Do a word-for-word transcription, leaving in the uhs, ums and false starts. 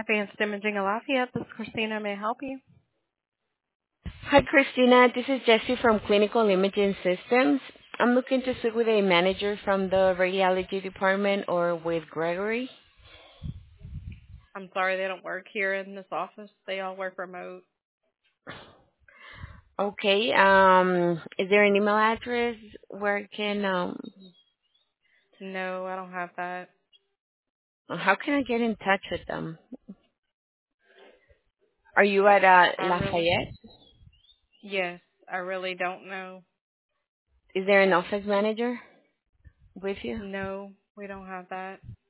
Advanced Imaging of Lafayette. This is Christina. May I help you? Hi, Christina. This is Jessie from Clinical Imaging Systems. I'm looking to speak with a manager from the radiology department or with Gregory. I'm sorry they don't work here in this office. They all work remote. Okay. Um, is there an email address where I can, um, No, I don't have that. how can I get in touch with them? Are you at uh, I really, Lafayette? yes, I really don't know. Is there an office manager with you? No, we don't have that.